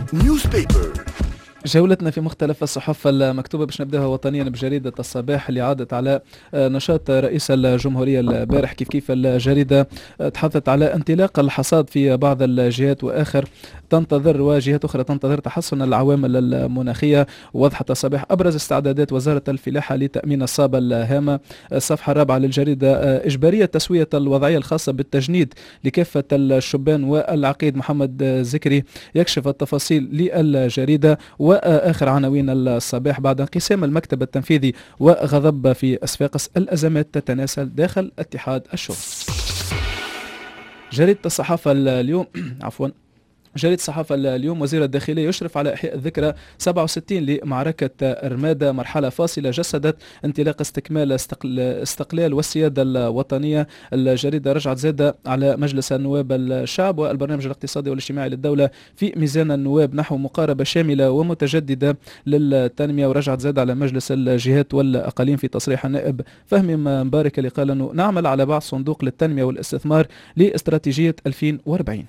Newspaper. جولتنا في مختلف الصحف المكتوبة باش نبداها وطنيا بجريدة الصباح اللي عادت على نشاط رئيس الجمهورية البارح. كيف الجريدة تحدثت على انطلاق الحصاد في بعض الجهات وآخر تنتظر وجهات أخرى تنتظر تحسن العوامل المناخية. وضحت الصباح أبرز استعدادات وزارة الفلاحة لتأمين الصابة الهامة. الصفحة الرابعة للجريدة إجبارية تسوية الوضعية الخاصة بالتجنيد لكافة الشبان والعقيد. محمد زكري يكشف التفاصيل للجريدة. وآخر عناوين الصباح: بعد انقسام المكتب التنفيذي وغضب في صفاقس، الأزمات تتناسل داخل اتحاد الشغل. جريدة الصحافة اليوم جريدة الصحافة اليوم: وزير الداخلية يشرف على إحياء الذكرى 67 لمعركة رمادة، مرحلة فاصلة جسدت انطلاق استكمال استقلال والسيادة الوطنية. الجريدة رجعت زادة على مجلس النواب الشعب والبرنامج الاقتصادي والاجتماعي للدولة في ميزان النواب نحو مقاربة شاملة ومتجددة للتنمية. ورجعت زادة على مجلس الجهات والأقاليم في تصريح النائب فهمي مبارك اللي قال أنه نعمل على بعض صندوق للتنمية والاستثمار لاستراتيجية 2040.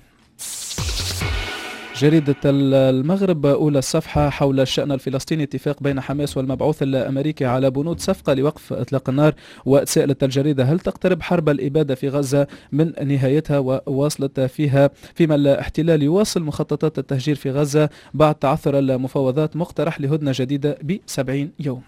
جريدة المغرب أولى الصفحة حول الشأن الفلسطيني: اتفاق بين حماس والمبعوث الأمريكي على بنود صفقة لوقف إطلاق النار. وسألت الجريدة: هل تقترب حرب الإبادة في غزة من نهايتها؟ وواصلت فيما الاحتلال يواصل مخططات التهجير في غزة بعد تعثر المفاوضات، مقترح لهدنة جديدة ب70 يوم.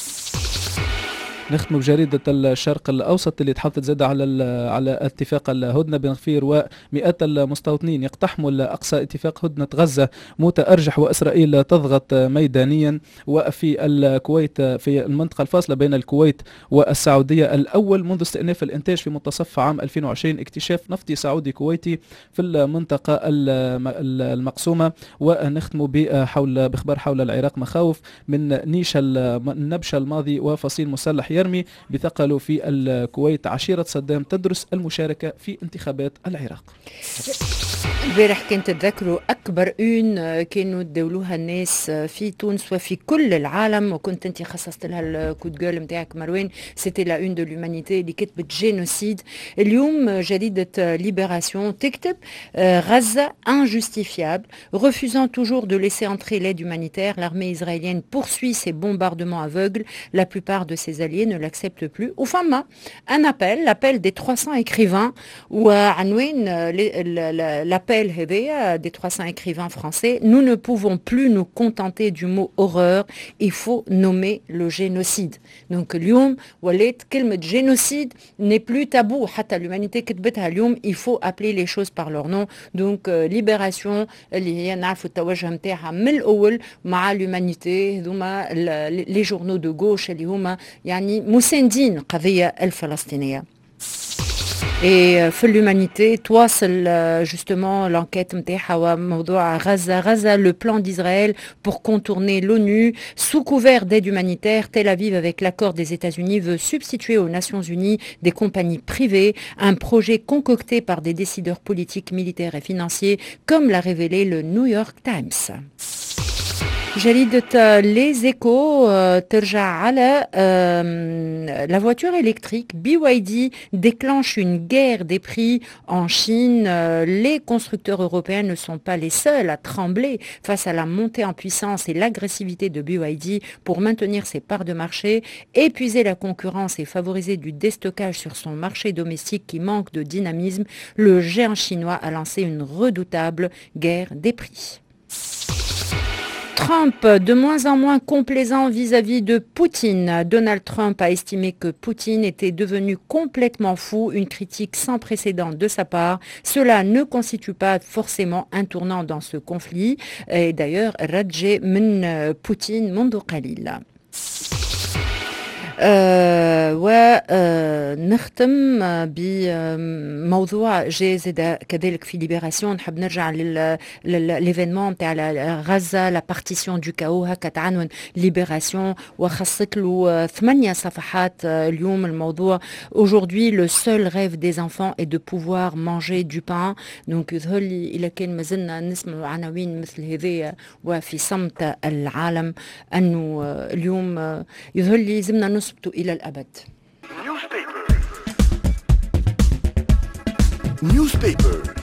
نختم بجريدة الشرق الأوسط اللي تحدثت زاد على اتفاق الهدنة. بن غفير ومئات المستوطنين يقتحموا أقصى اتفاق هدنة غزة، موتى أرجح وإسرائيل تضغط ميدانيا. وفي الكويت في المنطقة الفاصلة بين الكويت والسعودية، الأول منذ استئناف الإنتاج في منتصف عام 2020 اكتشاف نفطي سعودي كويتي في المنطقة المقسومة. ونختم بإخبار حول العراق: مخاوف من نيش النبش الماضي وفصيل مسلح يرمي بثقله في الكويت. عشيرة صدام تدرس المشاركة في انتخابات العراق. البارح كنت تذكروا أكبر كانوا تداولوها الناس في تونس وفي كل العالم، وكنت أنت خصصت لها الكود جول متاعك مروان. سيتي لا اون دو لومانيتي اللي كتبت جينوسيد. اليوم جريدة ليبراسيون تكتب غزة injustifiable, refusant toujours de laisser entrer l'aide humanitaire, l'armée israélienne poursuit ses bombardements aveugles. La plupart de ses alliés ne l'acceptent plus. وفما un appel, l'appel des 300 écrivains, وعنوان l'appel des 300 écrivains français: nous ne pouvons plus nous contenter du mot horreur, il faut nommer le génocide. Donc اليوم ولات كلمة génocide n'est plus tabou. حتى l'humanité كتبتها اليوم. il faut appeler les choses par leur nom. Donc libération اللي هي نعرفوا التوجه متاعها من الأول مع l'humanité، هذوما les journaux de gauche اللي هما يعني مساندين القضية الفلسطينية. Et في l'humanité تواصل justement l'enquête متاعها وموضوع غزة le plan d'Israël pour contourner l'ONU sous couvert d'aide humanitaire. Tel Aviv, avec l'accord des États-Unis, veut substituer aux Nations Unies des compagnies privées, un projet concocté par des décideurs politiques, militaires et financiers, comme l'a révélé le New York Times. جريدة Les Échos ترجع على la voiture électrique. BYD déclenche une guerre des prix en Chine. Les constructeurs européens ne sont pas les seuls à trembler face à la montée en puissance et l'agressivité de BYD pour maintenir ses parts de marché, épuiser la concurrence et favoriser du déstockage sur son marché domestique qui manque de dynamisme. Le géant chinois a lancé une redoutable guerre des prix. Trump, de moins en moins complaisant vis-à-vis de Poutine. Donald Trump a estimé que Poutine était devenu complètement fou, une critique sans précédent de sa part. Cela ne constitue pas forcément un tournant dans ce conflit. Et d'ailleurs, Radje men Poutine منذ قليل. ونختم بموضوع جاء كذلك في ليبراسيون. نحب نرجع للإيفينمون تاع غزة، لا بارتيسيون دو كاو، هكا تعنون ليبراسيون وخصت له 8 صفحات اليوم. الموضوع aujourd'hui le seul rêve des enfants est de pouvoir manger du pain. donc يظهر لي إذا كان مازلنا نسمع عناوين مثل هذه وفي صمت العالم أنه اليوم يظهر لي زمنا نصبت إلى الأبد. Newspaper.